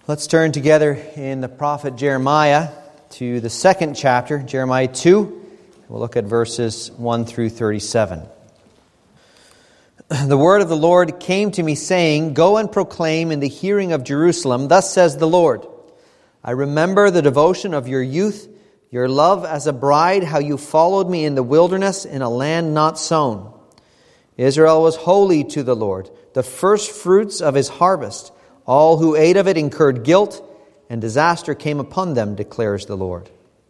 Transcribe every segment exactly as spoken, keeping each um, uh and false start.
Let's turn together in the prophet Jeremiah to the second chapter, Jeremiah two. We'll look at verses one through thirty-seven. The word of the Lord came to me, saying, Go and proclaim in the hearing of Jerusalem, Thus says the Lord, I remember the devotion of your youth, your love as a bride, how you followed me in the wilderness in a land not sown. Israel was holy to the Lord, the first fruits of his harvest. All who ate of it incurred guilt, and disaster came upon them, declares the Lord.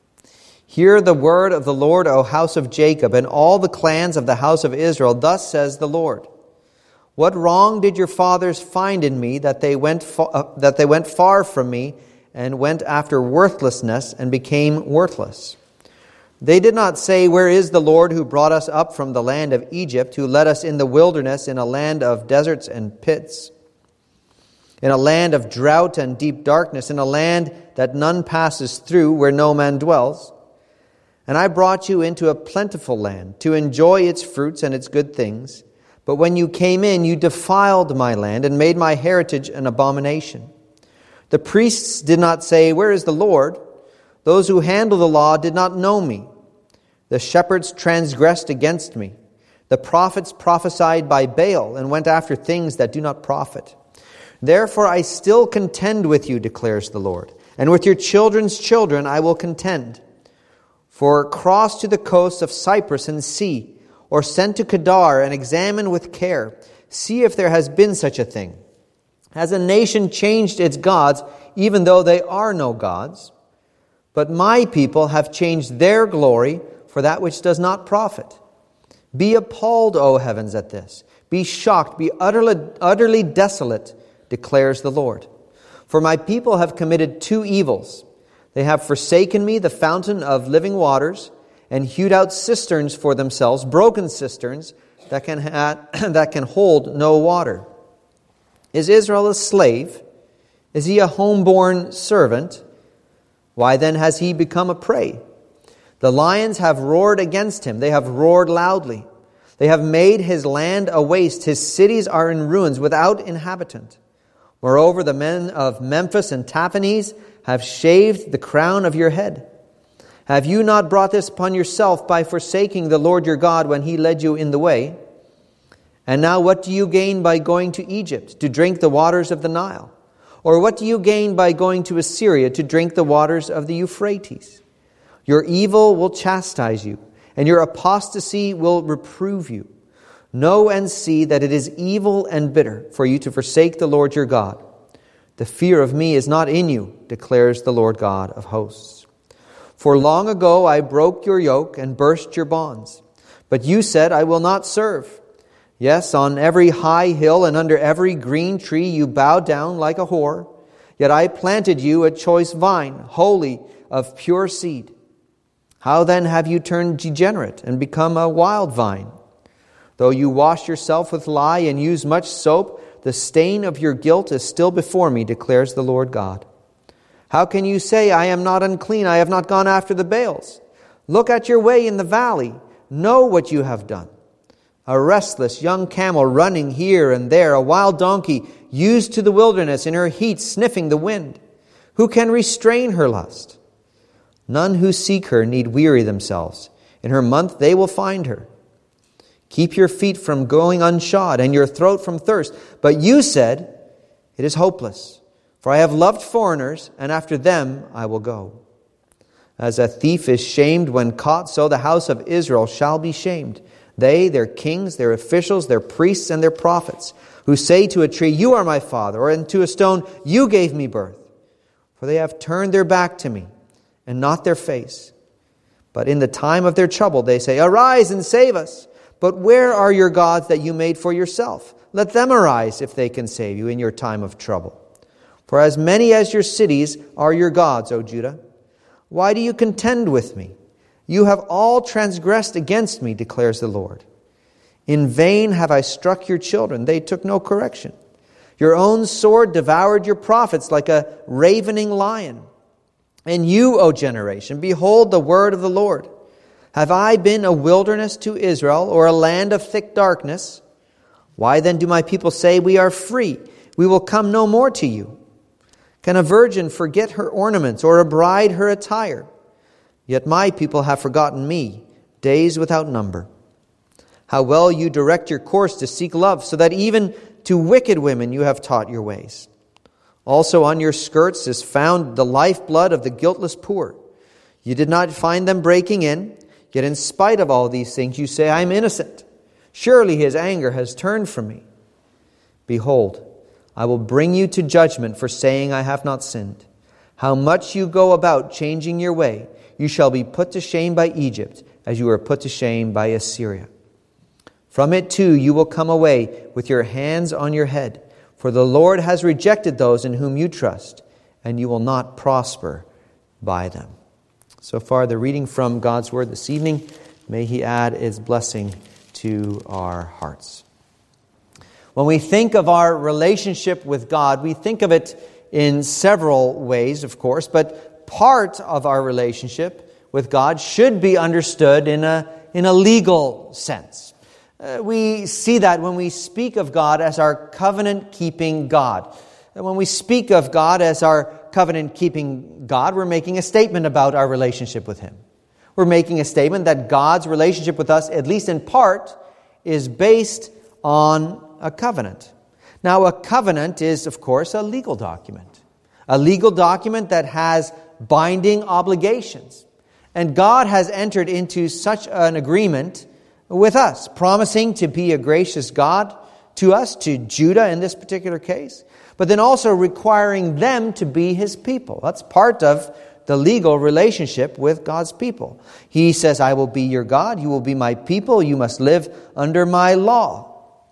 Hear the word of the Lord, O house of Jacob, and all the clans of the house of Israel. Thus says the Lord, What wrong did your fathers find in me, that they went fa- uh, that they went far from me, and went after worthlessness, and became worthless? They did not say, Where is the Lord who brought us up from the land of Egypt, who led us in the wilderness, in a land of deserts and pits, in a land of drought and deep darkness, in a land that none passes through, where no man dwells? And I brought you into a plentiful land, to enjoy its fruits and its good things. But when you came in, you defiled my land, and made my heritage an abomination. The priests did not say, Where is the Lord? Those who handle the law did not know me. The shepherds transgressed against me. The prophets prophesied by Baal, and went after things that do not profit. Therefore I still contend with you, declares the Lord, and with your children's children I will contend. For cross to the coasts of Cyprus and see, or send to Kedar and examine with care. See if there has been such a thing. Has a nation changed its gods, even though they are no gods? But my people have changed their glory for that which does not profit. Be appalled, O heavens, at this. Be shocked, be utterly, utterly desolate, declares the Lord. For my people have committed two evils. They have forsaken me, the fountain of living waters, and hewed out cisterns for themselves, broken cisterns that can ha- that can hold no water. Is Israel a slave? Is he a homeborn servant? Why then has he become a prey? The lions have roared against him. They have roared loudly. They have made his land a waste. His cities are in ruins without inhabitant. Moreover, the men of Memphis and Tahpanhes have shaved the crown of your head. Have you not brought this upon yourself by forsaking the Lord your God when he led you in the way? And now what do you gain by going to Egypt to drink the waters of the Nile? Or what do you gain by going to Assyria to drink the waters of the Euphrates? Your evil will chastise you, and your apostasy will reprove you. Know and see that it is evil and bitter for you to forsake the Lord your God. The fear of me is not in you, declares the Lord God of hosts. For long ago I broke your yoke and burst your bonds. But you said, I will not serve. Yes, on every high hill and under every green tree you bow down like a whore. Yet I planted you a choice vine, holy of pure seed. How then have you turned degenerate and become a wild vine? Though you wash yourself with lye and use much soap, the stain of your guilt is still before me, declares the Lord God. How can you say, I am not unclean, I have not gone after the Baals? Look at your way in the valley, know what you have done. A restless young camel running here and there, a wild donkey used to the wilderness in her heat, sniffing the wind. Who can restrain her lust? None who seek her need weary themselves. In her month they will find her. Keep your feet from going unshod and your throat from thirst. But you said, it is hopeless, for I have loved foreigners, and after them I will go. As a thief is shamed when caught, so the house of Israel shall be shamed. They, their kings, their officials, their priests, and their prophets, who say to a tree, You are my father, or to a stone, You gave me birth. For they have turned their back to me, and not their face. But in the time of their trouble they say, Arise and save us. But where are your gods that you made for yourself? Let them arise if they can save you in your time of trouble. For as many as your cities are your gods, O Judah. Why do you contend with me? You have all transgressed against me, declares the Lord. In vain have I struck your children. They took no correction. Your own sword devoured your prophets like a ravening lion. And you, O generation, behold the word of the Lord. Have I been a wilderness to Israel, or a land of thick darkness? Why then do my people say, We are free, we will come no more to you? Can a virgin forget her ornaments, or a bride her attire? Yet my people have forgotten me, days without number. How well you direct your course to seek love, so that even to wicked women you have taught your ways. Also on your skirts is found the lifeblood of the guiltless poor. You did not find them breaking in, yet in spite of all these things you say, I am innocent. Surely his anger has turned from me. Behold, I will bring you to judgment for saying I have not sinned. How much you go about changing your way, you shall be put to shame by Egypt, as you were put to shame by Assyria. From it too you will come away with your hands on your head, for the Lord has rejected those in whom you trust, and you will not prosper by them. So far, the reading from God's Word this evening. May He add His blessing to our hearts. When we think of our relationship with God, we think of it in several ways, of course, but part of our relationship with God should be understood in a, in a legal sense. Uh, we see that when we speak of God as our covenant-keeping God. And when we speak of God as our covenant-keeping God, we're making a statement about our relationship with Him. We're making a statement that God's relationship with us, at least in part, is based on a covenant. Now, a covenant is, of course, a legal document. A legal document that has binding obligations. And God has entered into such an agreement with us, promising to be a gracious God to us, to Judah in this particular case, but then also requiring them to be His people. That's part of the legal relationship with God's people. He says, I will be your God, you will be my people, you must live under my law.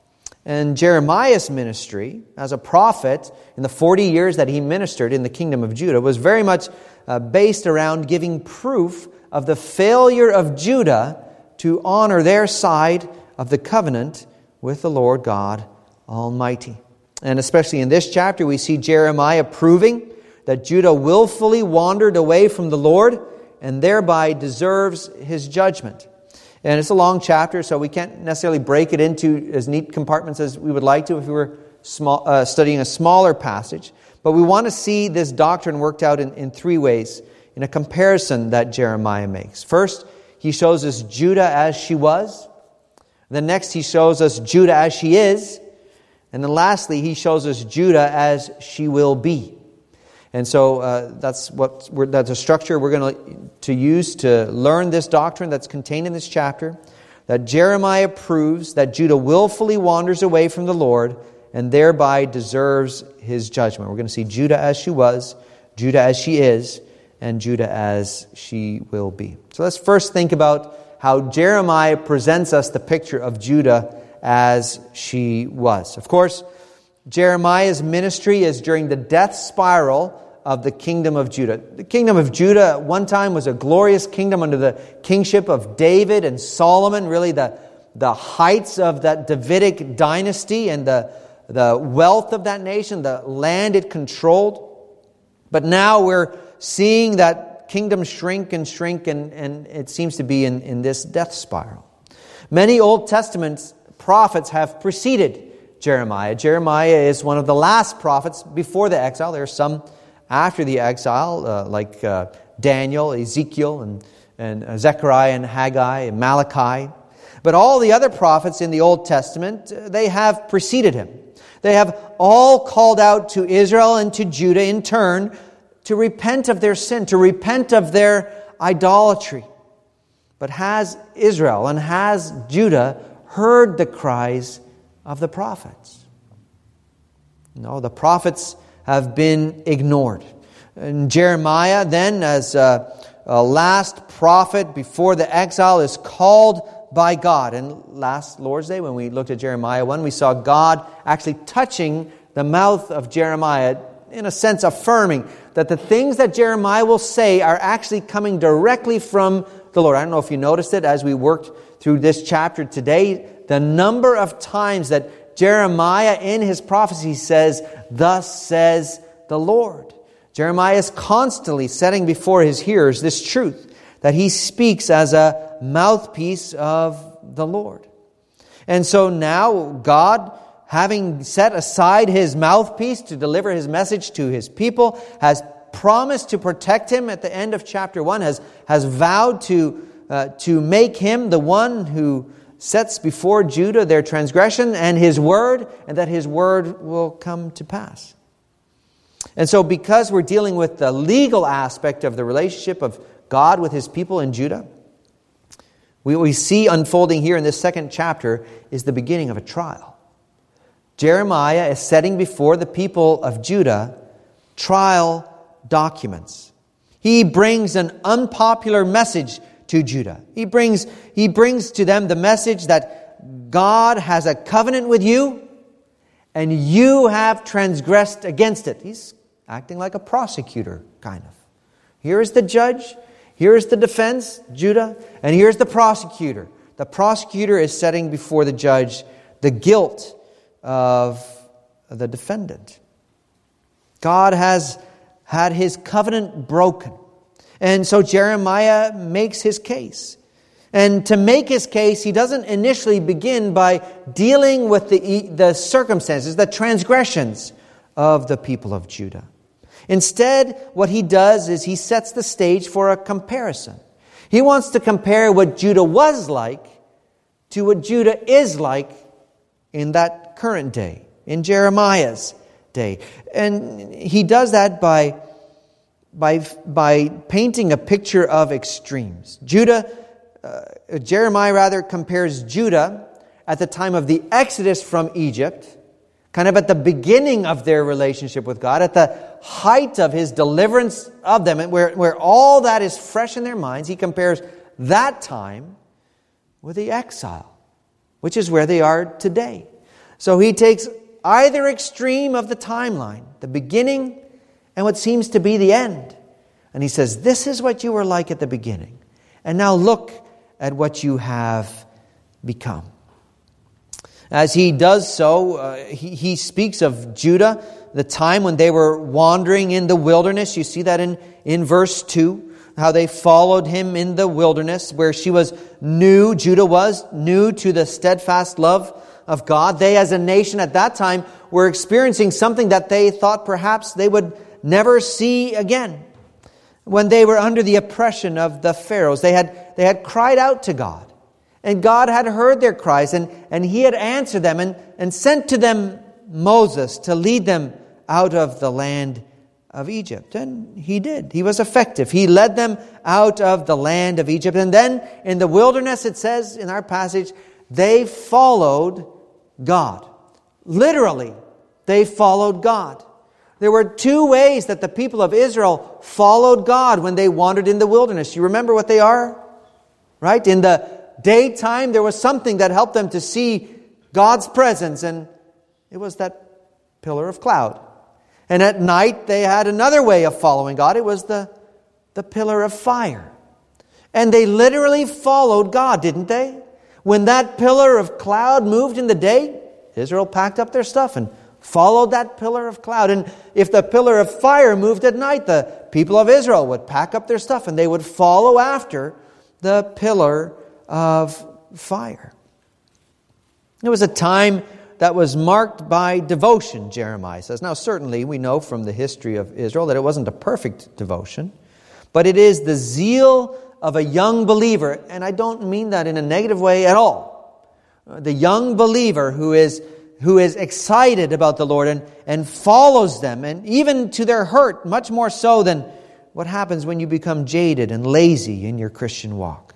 And Jeremiah's ministry as a prophet in the forty years that he ministered in the kingdom of Judah was very much uh, based around giving proof of the failure of Judah to honor their side of the covenant with the Lord God Almighty. And especially in this chapter, we see Jeremiah proving that Judah willfully wandered away from the Lord and thereby deserves His judgment. And it's a long chapter, so we can't necessarily break it into as neat compartments as we would like to if we were small, uh, studying a smaller passage. But we want to see this doctrine worked out in, in three ways in a comparison that Jeremiah makes. First, he shows us Judah as she was. Then next, he shows us Judah as she is. And then lastly, he shows us Judah as she will be. And so uh, that's what we're, that's a structure we're going to, to use to learn this doctrine that's contained in this chapter, that Jeremiah proves that Judah willfully wanders away from the Lord and thereby deserves His judgment. We're going to see Judah as she was, Judah as she is, and Judah as she will be. So let's first think about how Jeremiah presents us the picture of Judah as she was. Of course, Jeremiah's ministry is during the death spiral of the kingdom of Judah. The kingdom of Judah at one time was a glorious kingdom under the kingship of David and Solomon, really the, the heights of that Davidic dynasty and the, the wealth of that nation, the land it controlled. But now we're seeing that kingdom shrink and shrink, and, and it seems to be in, in this death spiral. Many Old Testament prophets have preceded Jeremiah. Jeremiah is one of the last prophets before the exile. There are some after the exile, uh, like uh, Daniel, Ezekiel, and, and uh, Zechariah, and Haggai, and Malachi. But all the other prophets in the Old Testament, uh, they have preceded him. They have all called out to Israel and to Judah in turn to repent of their sin, to repent of their idolatry. But has Israel and has Judah heard the cries of the prophets? No, the prophets have been ignored. And Jeremiah then, as a, a last prophet before the exile, is called by God. And last Lord's Day, when we looked at Jeremiah one, we saw God actually touching the mouth of Jeremiah, in a sense affirming that the things that Jeremiah will say are actually coming directly from the Lord. I don't know if you noticed it as we worked through this chapter today, the number of times that Jeremiah in his prophecy says, "Thus says the Lord." Jeremiah is constantly setting before his hearers this truth, that he speaks as a mouthpiece of the Lord. And so now God having set aside his mouthpiece to deliver his message to his people, has promised to protect him at the end of chapter one, has, has vowed to, uh, to make him the one who sets before Judah their transgression and his word, and that his word will come to pass. And so because we're dealing with the legal aspect of the relationship of God with his people in Judah, what we see unfolding here in this second chapter is the beginning of a trial. Jeremiah is setting before the people of Judah trial documents. He brings an unpopular message to Judah. He brings, he brings to them the message that God has a covenant with you and you have transgressed against it. He's acting like a prosecutor, kind of. Here is the judge, here is the defense, Judah, and here's the prosecutor. The prosecutor is setting before the judge the guilt of the defendant. God has had his covenant broken. And so Jeremiah makes his case. And to make his case, he doesn't initially begin by dealing with the, the circumstances, the transgressions of the people of Judah. Instead, what he does is he sets the stage for a comparison. He wants to compare what Judah was like to what Judah is like in that current day, in Jeremiah's day. And he does that by, by, by painting a picture of extremes. Judah, uh, Jeremiah rather compares Judah at the time of the Exodus from Egypt, kind of at the beginning of their relationship with God, at the height of his deliverance of them, and where, where all that is fresh in their minds. He compares that time with the exile, which is where they are today. So he takes either extreme of the timeline, the beginning and what seems to be the end. And he says, this is what you were like at the beginning. And now look at what you have become. As he does so, uh, he, he speaks of Judah, the time when they were wandering in the wilderness. You see that in, in verse two, how they followed him in the wilderness, where she was new, Judah was new to the steadfast love of God. They as a nation at that time were experiencing something that they thought perhaps they would never see again. When they were under the oppression of the Pharaohs, they had, they had cried out to God. And God had heard their cries, and, and He had answered them and, and sent to them Moses to lead them out of the land of Egypt. And He did. He was effective. He led them out of the land of Egypt. And then in the wilderness, it says in our passage, they followed God. Literally, they followed God. There were two ways that the people of Israel followed God when they wandered in the wilderness. You remember what they are? Right? In the daytime, there was something that helped them to see God's presence, and it was that pillar of cloud. And at night, they had another way of following God. It was the, the pillar of fire. And they literally followed God, didn't they? When that pillar of cloud moved in the day, Israel packed up their stuff and followed that pillar of cloud. And if the pillar of fire moved at night, the people of Israel would pack up their stuff and they would follow after the pillar of fire. It was a time that was marked by devotion, Jeremiah says. Now, certainly we know from the history of Israel that it wasn't a perfect devotion, but it is the zeal of a young believer, and I don't mean that in a negative way at all. The young believer who is who is excited about the Lord and, and follows them, and even to their hurt, much more so than what happens when you become jaded and lazy in your Christian walk.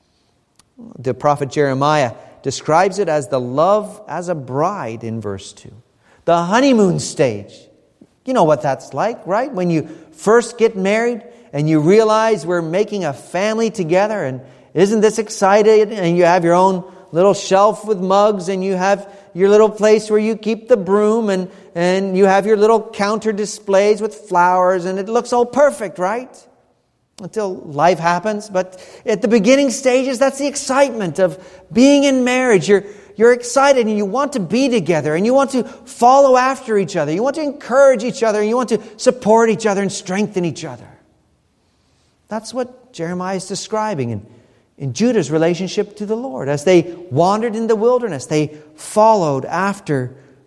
The prophet Jeremiah describes it as the love as a bride in verse two. The honeymoon stage. You know what that's like, right? When you first get married and you realize we're making a family together, and isn't this exciting? And you have your own little shelf with mugs, and you have your little place where you keep the broom, and, and you have your little counter displays with flowers, and it looks all perfect, right? Until life happens. But at the beginning stages, that's the excitement of being in marriage. You're, you're excited and you want to be together, and you want to follow after each other. You want to encourage each other, and you want to support each other and strengthen each other. That's what Jeremiah is describing in, in Judah's relationship to the Lord. As they wandered in the wilderness, they followed after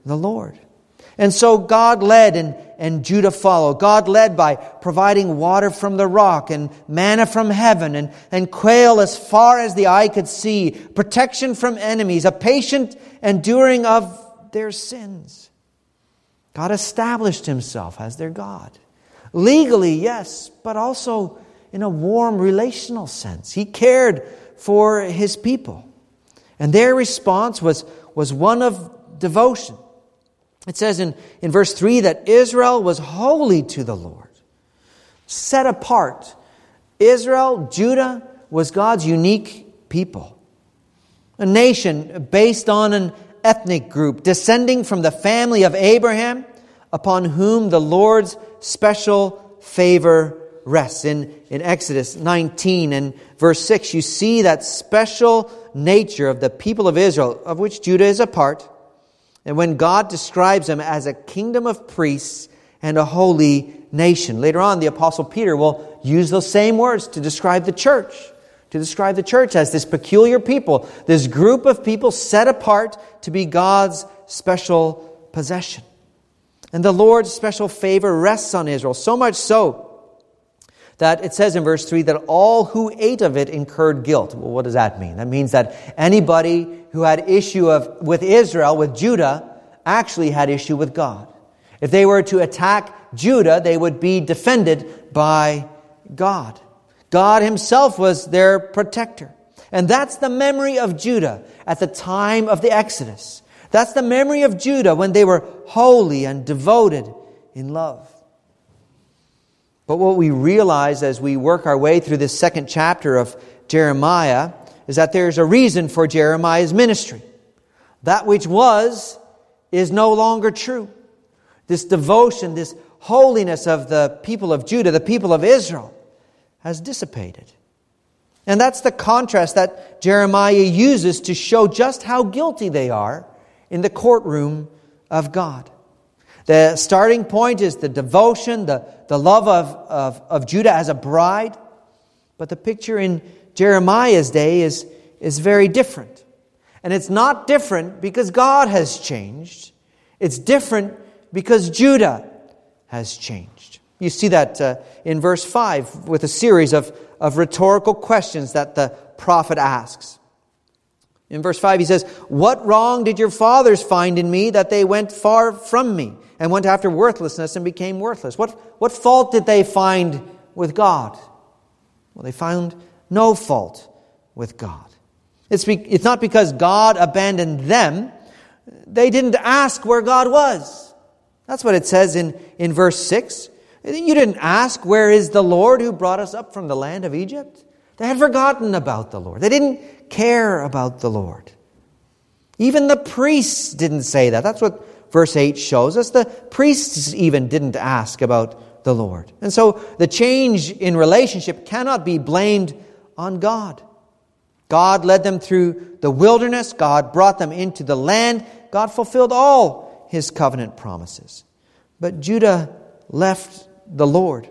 the Lord. And so God led and, and Judah followed. God led by providing water from the rock and manna from heaven and, and quail as far as the eye could see, protection from enemies, a patient enduring of their sins. God established Himself as their God. Legally, yes, but also in a warm relational sense. He cared for His people. And their response was, was one of devotion. It says in, in verse three that Israel was holy to the Lord, set apart. Israel, Judah, was God's unique people. A nation based on an ethnic group, descending from the family of Abraham, upon whom the Lord's special favor rests. In, in Exodus nineteen and verse six, you see that special nature of the people of Israel, of which Judah is a part. And when God describes them as a kingdom of priests and a holy nation. Later on, the Apostle Peter will use those same words to describe the church. To describe the church as this peculiar people, this group of people set apart to be God's special possession. And the Lord's special favor rests on Israel, so much so that it says in verse three that all who ate of it incurred guilt. Well, what does that mean? That means that anybody who had issue of with Israel, with Judah, actually had issue with God. If they were to attack Judah, they would be defended by God. God Himself was their protector. And that's the memory of Judah at the time of the Exodus. That's the memory of Judah when they were holy and devoted in love. But what we realize as we work our way through this second chapter of Jeremiah is that there's a reason for Jeremiah's ministry. That which was is no longer true. This devotion, this holiness of the people of Judah, the people of Israel, has dissipated. And that's the contrast that Jeremiah uses to show just how guilty they are in the courtroom of God. The starting point is the devotion, the, the love of, of, of Judah as a bride. But the picture in Jeremiah's day is, is very different. And it's not different because God has changed. It's different because Judah has changed. You see that uh, in verse five with a series of, of rhetorical questions that the prophet asks. In verse five he says, "What wrong did your fathers find in me that they went far from me and went after worthlessness and became worthless?" What, what fault did they find with God? Well, they found no fault with God. It's, be, it's not because God abandoned them. They didn't ask where God was. That's what it says in, in verse six. You didn't ask, "Where is the Lord who brought us up from the land of Egypt?" They had forgotten about the Lord. They didn't care about the Lord. Even the priests didn't say that. That's what verse eight shows us. The priests even didn't ask about the Lord. And so the change in relationship cannot be blamed on God. God led them through the wilderness. God brought them into the land. God fulfilled all His covenant promises. But Judah left the Lord.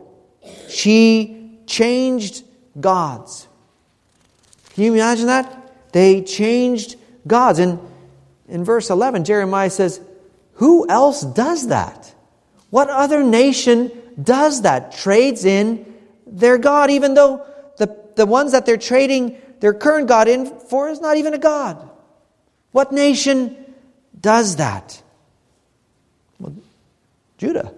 She changed gods. Can you imagine that? They changed gods. And in verse eleven, Jeremiah says, who else does that? What other nation does that? Trades in their God, even though the, the ones that they're trading their current God in for is not even a God. What nation does that? Well, Judah.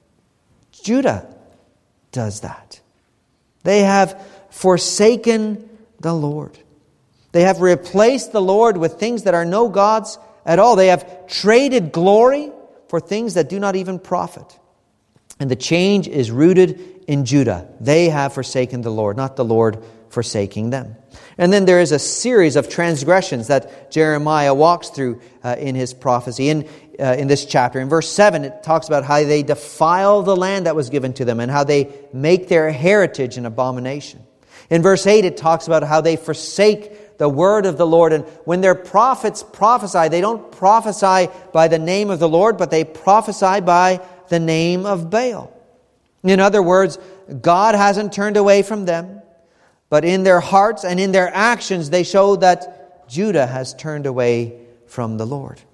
Judah does that. They have forsaken the Lord. They have replaced the Lord with things that are no gods at all. They have traded glory for things that do not even profit. And the change is rooted in Judah. They have forsaken the Lord, not the Lord forsaking them. And then there is a series of transgressions that Jeremiah walks through uh, in his prophecy. In, uh, in this chapter, in verse seven, it talks about how they defile the land that was given to them and how they make their heritage an abomination. In verse eight, it talks about how they forsake the word of the Lord. And when their prophets prophesy, they don't prophesy by the name of the Lord, but they prophesy by the name of Baal. In other words, God hasn't turned away from them, but in their hearts and in their actions, they show that Judah has turned away from the Lord.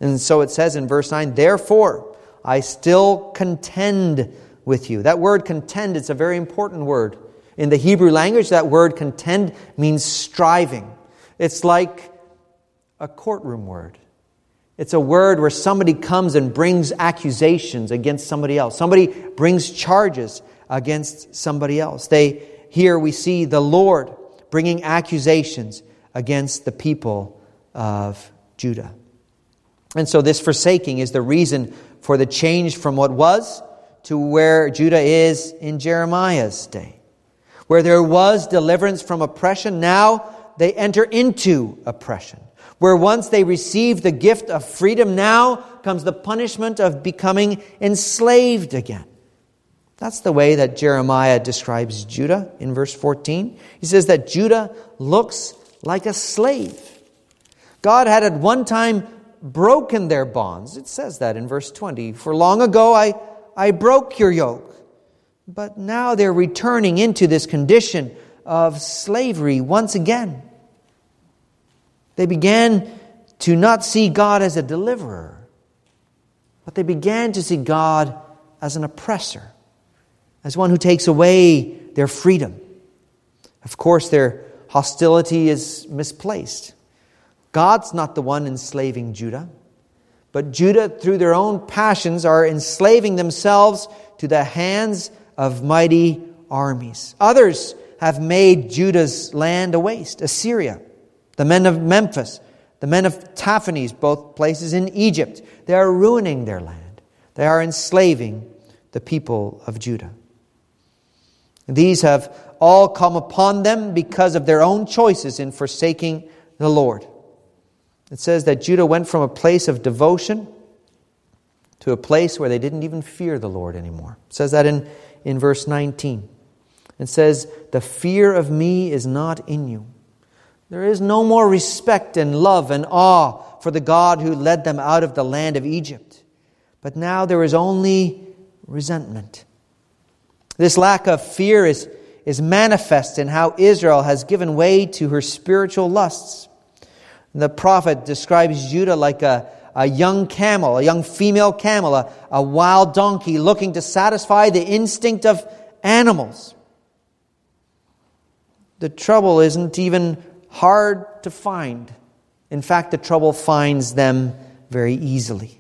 And so it says in verse nine, therefore I still contend with you. That word contend, it's a very important word. In the Hebrew language, that word contend means striving. It's like a courtroom word. It's a word where somebody comes and brings accusations against somebody else. Somebody brings charges against somebody else. They here we see the Lord bringing accusations against the people of Judah. And so this forsaking is the reason for the change from what was to where Judah is in Jeremiah's day. Where there was deliverance from oppression, now they enter into oppression. Where once they received the gift of freedom, now comes the punishment of becoming enslaved again. That's the way that Jeremiah describes Judah in verse fourteen. He says that Judah looks like a slave. God had at one time broken their bonds. It says that in verse twenty. For long ago I, I broke your yoke. But now they're returning into this condition of slavery once again. They began to not see God as a deliverer, but they began to see God as an oppressor, as one who takes away their freedom. Of course, their hostility is misplaced. God's not the one enslaving Judah, but Judah, through their own passions, are enslaving themselves to the hands of mighty armies. Others have made Judah's land a waste. Assyria, the men of Memphis, the men of Taphanes, both places in Egypt. They are ruining their land. They are enslaving the people of Judah. These have all come upon them because of their own choices in forsaking the Lord. It says that Judah went from a place of devotion to a place where they didn't even fear the Lord anymore. It says that in, in verse nineteen. It says, the fear of me is not in you. There is no more respect and love and awe for the God who led them out of the land of Egypt. But now there is only resentment. This lack of fear is, is manifest in how Israel has given way to her spiritual lusts. The prophet describes Judah like a, a young camel, a young female camel, a, a wild donkey looking to satisfy the instinct of animals. The trouble isn't even hard to find. In fact, the trouble finds them very easily.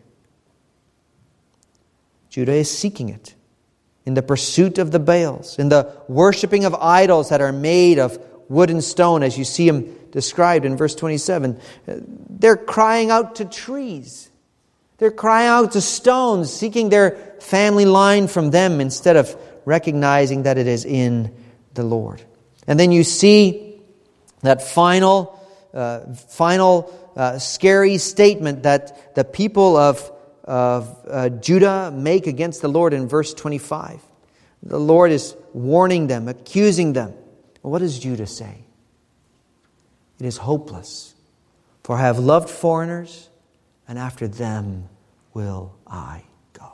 Judah is seeking it in the pursuit of the Baals, in the worshiping of idols that are made of wood and stone, as you see them described in verse twenty-seven. They're crying out to trees. They're crying out to stones, seeking their family line from them instead of recognizing that it is in the Lord. And then you see that final, uh, final uh, scary statement that the people of, of uh, Judah make against the Lord in verse twenty-five. The Lord is warning them, accusing them. What does Judah say? It is hopeless, for I have loved foreigners, and after them will I go.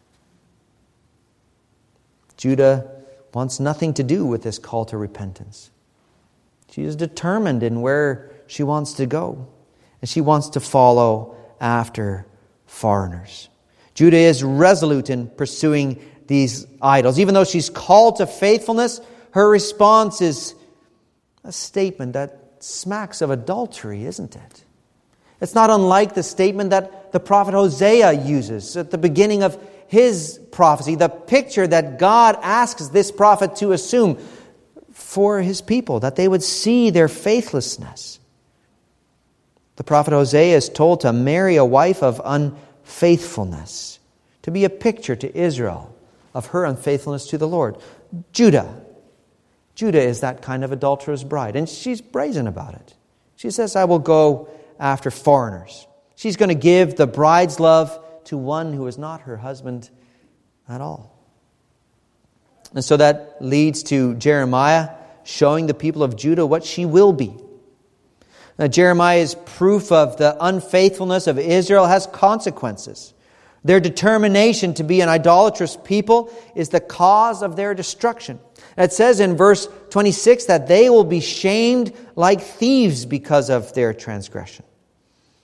Judah wants nothing to do with this call to repentance. She is determined in where she wants to go, and she wants to follow after foreigners. Judah is resolute in pursuing these idols. Even though she's called to faithfulness, her response is a statement that smacks of adultery, isn't it? It's not unlike the statement that the prophet Hosea uses at the beginning of his prophecy, the picture that God asks this prophet to assume for his people, that they would see their faithlessness. The prophet Hosea is told to marry a wife of unfaithfulness, to be a picture to Israel of her unfaithfulness to the Lord. Judah. Judah is that kind of adulterous bride, and she's brazen about it. She says, I will go after foreigners. She's going to give the bride's love to one who is not her husband at all. And so that leads to Jeremiah showing the people of Judah what she will be. Now, Jeremiah's proof of the unfaithfulness of Israel has consequences. Their determination to be an idolatrous people is the cause of their destruction. It says in verse twenty-six that they will be shamed like thieves because of their transgression.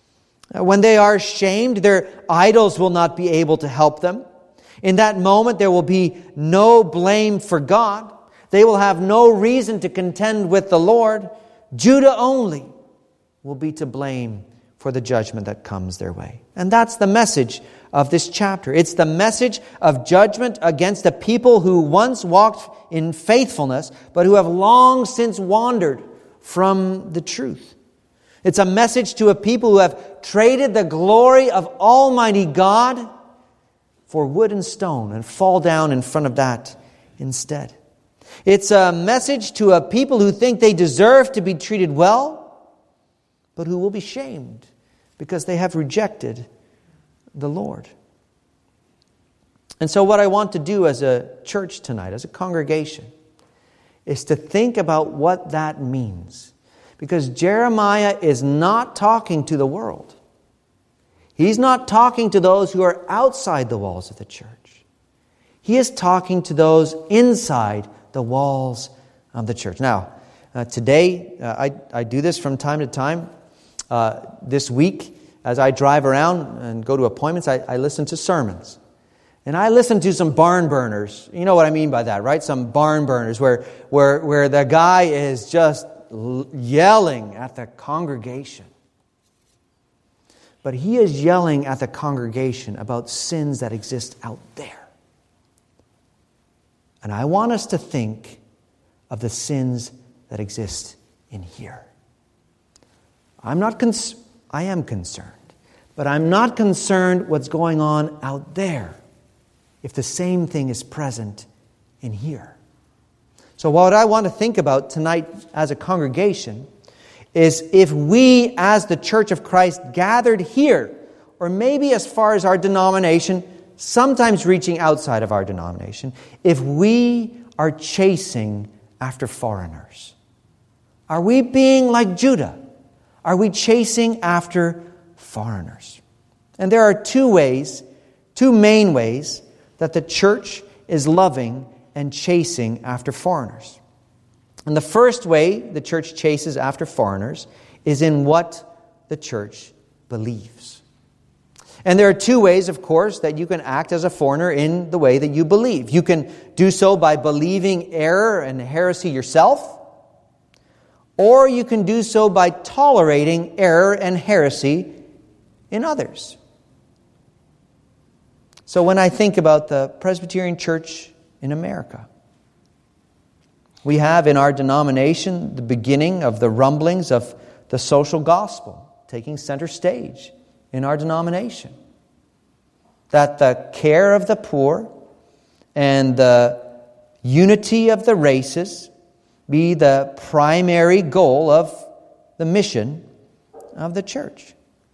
When they are shamed, their idols will not be able to help them. In that moment, there will be no blame for God. They will have no reason to contend with the Lord. Judah only will be to blame for the judgment that comes their way. And that's the message of this chapter. It's the message of judgment against the people who once walked in faithfulness, but who have long since wandered from the truth. It's a message to a people who have traded the glory of Almighty God for wood and stone and fall down in front of that instead. It's a message to a people who think they deserve to be treated well, but who will be shamed because they have rejected the Lord. And so what I want to do as a church tonight, as a congregation, is to think about what that means. Because Jeremiah is not talking to the world. He's not talking to those who are outside the walls of the church. He is talking to those inside the walls of the church. Now, uh, today, uh, I, I do this from time to time. Uh, this week, as I drive around and go to appointments, I, I listen to sermons. And I listen to some barn burners. You know what I mean by that, right? Some barn burners where, where, where the guy is just yelling at the congregation. But he is yelling at the congregation about sins that exist out there. And I want us to think of the sins that exist in here. I'm not cons- I am concerned, but I'm not concerned what's going on out there if the same thing is present in here. So what I want to think about tonight as a congregation is if we as the Church of Christ gathered here, or maybe as far as our denomination, sometimes reaching outside of our denomination, if we are chasing after foreigners. Are we being like Judah? Are we chasing after foreigners? And there are two ways, two main ways, that the church is loving and chasing after foreigners. And the first way the church chases after foreigners is in what the church believes. And there are two ways, of course, that you can act as a foreigner in the way that you believe. You can do so by believing error and heresy yourself, or you can do so by tolerating error and heresy in others. So when I think about the Presbyterian Church in America, we have in our denomination the beginning of the rumblings of the social gospel taking center stage in our denomination. That the care of the poor and the unity of the races be the primary goal of the mission of the church.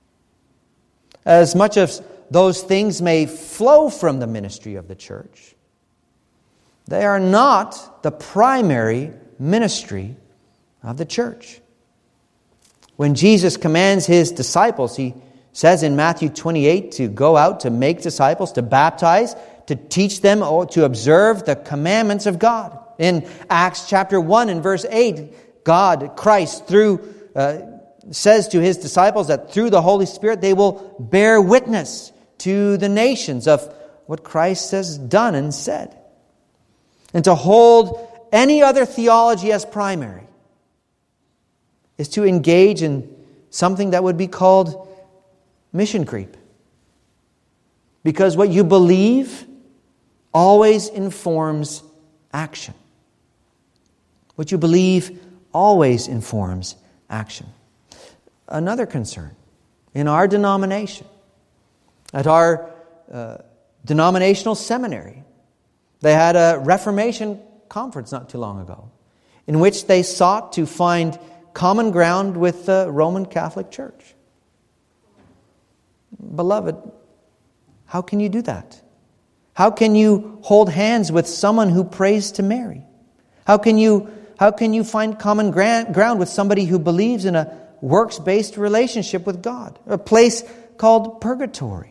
As much as those things may flow from the ministry of the church, they are not the primary ministry of the church. When Jesus commands His disciples, He says in Matthew twenty-eight to go out to make disciples, to baptize, to teach them or to observe the commandments of God. In Acts chapter one and verse eight, God, Christ, through uh, says to His disciples that through the Holy Spirit they will bear witness to the nations of what Christ has done and said. And to hold any other theology as primary is to engage in something that would be called mission creep. Because what you believe always informs action. What you believe always informs action. Another concern in our denomination, at our uh, denominational seminary, they had a Reformation conference not too long ago in which they sought to find common ground with the Roman Catholic Church. Beloved, how can you do that? How can you hold hands with someone who prays to Mary? How can you, how can you find common ground with somebody who believes in a works-based relationship with God? A place called purgatory.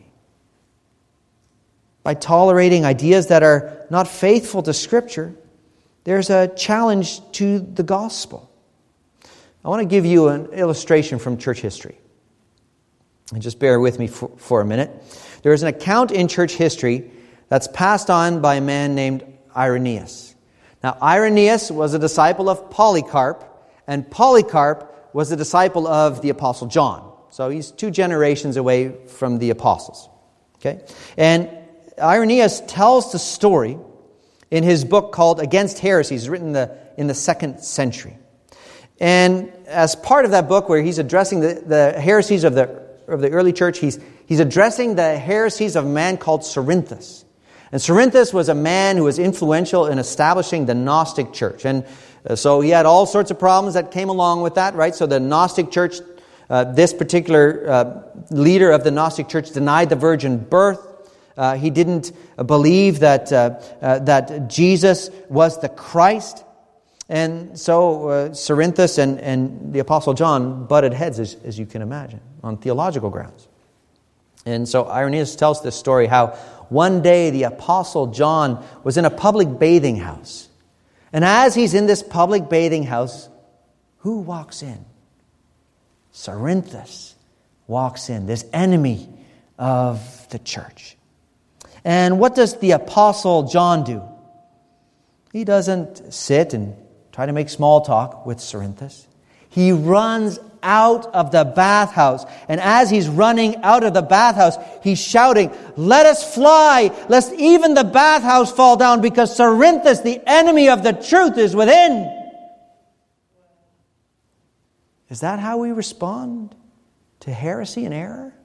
By tolerating ideas that are not faithful to Scripture, there's a challenge to the gospel. I want to give you an illustration from church history. And just bear with me for, for a minute. There is an account in church history that's passed on by a man named Irenaeus. Now, Irenaeus was a disciple of Polycarp, and Polycarp was a disciple of the Apostle John. So he's two generations away from the apostles. Okay? And Irenaeus tells the story in his book called Against Heresies, written in the, in the second century. And as part of that book, where he's addressing the, the heresies of the of the early church, he's he's addressing the heresies of a man called Cerinthus. And Cerinthus was a man who was influential in establishing the Gnostic church. And uh, so he had all sorts of problems that came along with that, right? So the Gnostic church, uh, this particular uh, leader of the Gnostic church denied the virgin birth. Uh, he didn't believe that uh, uh, that Jesus was the Christ. And so uh, Cerinthus and, and the Apostle John butted heads, as, as you can imagine, on theological grounds. And so Irenaeus tells this story how one day the Apostle John was in a public bathing house. And as he's in this public bathing house, who walks in? Cerinthus walks in, this enemy of the church. And what does the Apostle John do? He doesn't sit and try to make small talk with Cerinthus. He runs out of the bathhouse. And as he's running out of the bathhouse, he's shouting, "Let us fly, lest even the bathhouse fall down, because Cerinthus, the enemy of the truth, is within." Is that how we respond to heresy and error?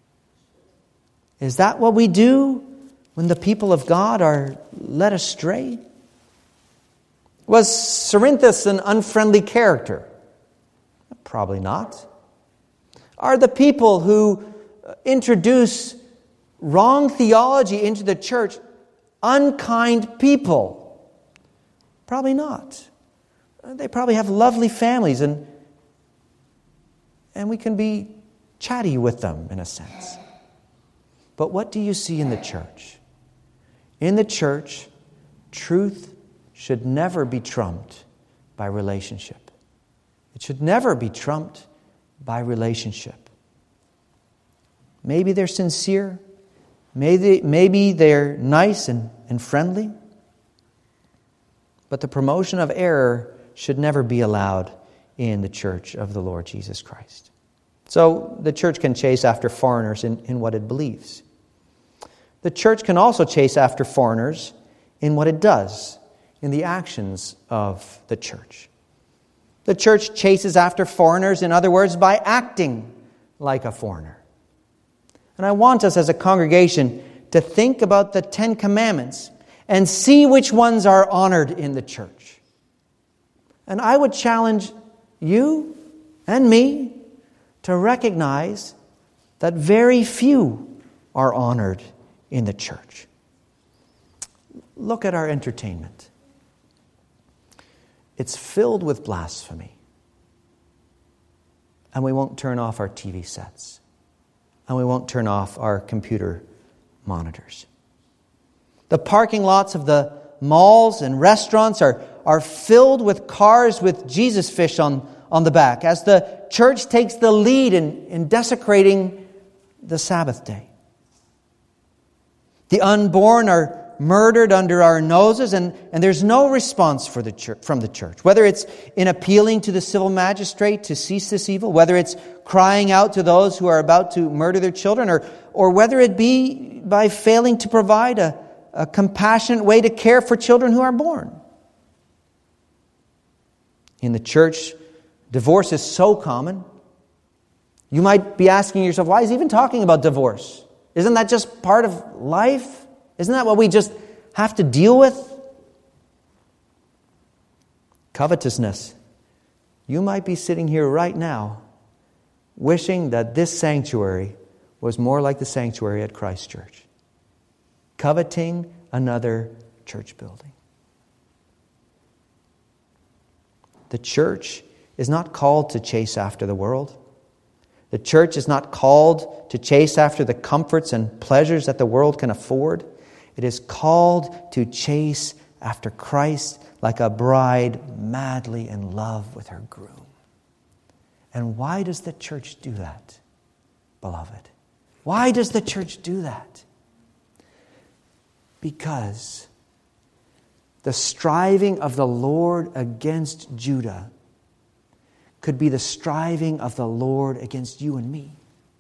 Is that what we do when the people of God are led astray? Was Cerinthus an unfriendly character? Probably not. Are the people who introduce wrong theology into the church unkind people? Probably not. They probably have lovely families, and and we can be chatty with them in a sense. But what do you see in the church? In the church, truth should never be trumped by relationship. It should never be trumped by relationship. Maybe they're sincere. Maybe, maybe they're nice and, and friendly. But the promotion of error should never be allowed in the church of the Lord Jesus Christ. So the church can chase after foreigners in, in what it believes. The church can also chase after foreigners in what it does, in the actions of the church. The church chases after foreigners, in other words, by acting like a foreigner. And I want us as a congregation to think about the Ten Commandments and see which ones are honored in the church. And I would challenge you and me to recognize that very few are honored in the church. Look at our entertainment. It's filled with blasphemy. And we won't turn off our T V sets. And we won't turn off our computer monitors. The parking lots of the malls and restaurants are, are filled with cars with Jesus fish on, on the back, as the church takes the lead in, in desecrating the Sabbath day. The unborn are murdered under our noses, and, and there's no response for the church, from the church. Whether it's in appealing to the civil magistrate to cease this evil, whether it's crying out to those who are about to murder their children, or, or whether it be by failing to provide a, a compassionate way to care for children who are born. In the church, divorce is so common. You might be asking yourself, why is he even talking about divorce? Isn't that just part of life? Isn't that what we just have to deal with? Covetousness. You might be sitting here right now wishing that this sanctuary was more like the sanctuary at Christ Church. Coveting another church building. The church is not called to chase after the world. The church is not called to chase after the comforts and pleasures that the world can afford. It is called to chase after Christ like a bride madly in love with her groom. And why does the church do that? beloved. Why does the church do that? Because the striving of the Lord against Judah could be the striving of the Lord against you and me.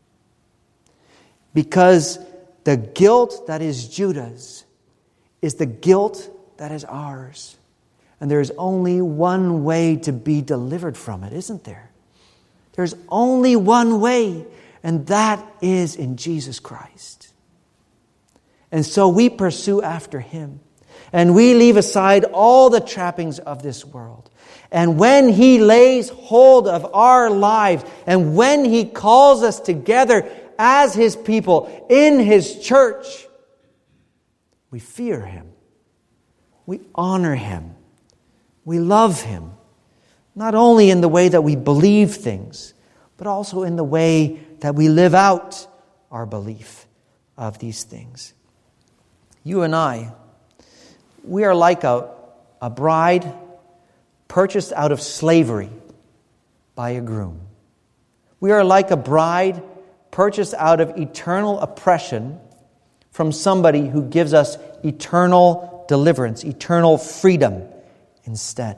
Because the guilt that is Judah's is the guilt that is ours. And there is only one way to be delivered from it, isn't there? There's only one way, and that is in Jesus Christ. And so we pursue after Him. And we leave aside all the trappings of this world. And when He lays hold of our lives, and when He calls us together as His people in His church, we fear Him. We honor Him. We love Him. Not only in the way that we believe things, but also in the way that we live out our belief of these things. You and I, we are like a, a bride purchased out of slavery by a groom. We are like a bride purchased out of eternal oppression from somebody who gives us eternal deliverance, eternal freedom instead.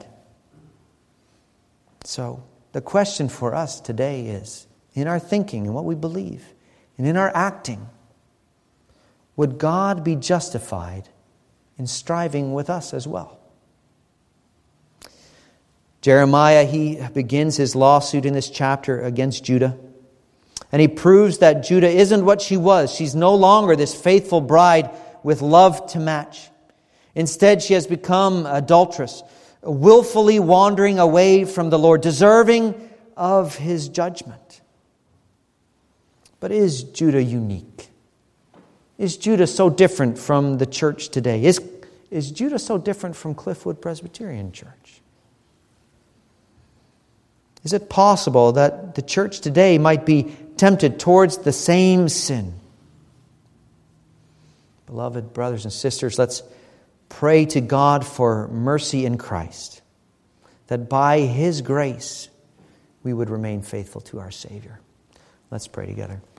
So, the question for us today is, in our thinking and what we believe, and in our acting, would God be justified in striving with us as well? Jeremiah, he begins his lawsuit in this chapter against Judah. And he proves that Judah isn't what she was. She's no longer this faithful bride with love to match. Instead, she has become adulterous, willfully wandering away from the Lord, deserving of His judgment. But is Judah unique? Is Judah so different from the church today? Is, is Judah so different from Cliffwood Presbyterian Church? Is it possible that the church today might be tempted towards the same sin? Beloved brothers and sisters, let's pray to God for mercy in Christ, that by His grace we would remain faithful to our Savior. Let's pray together.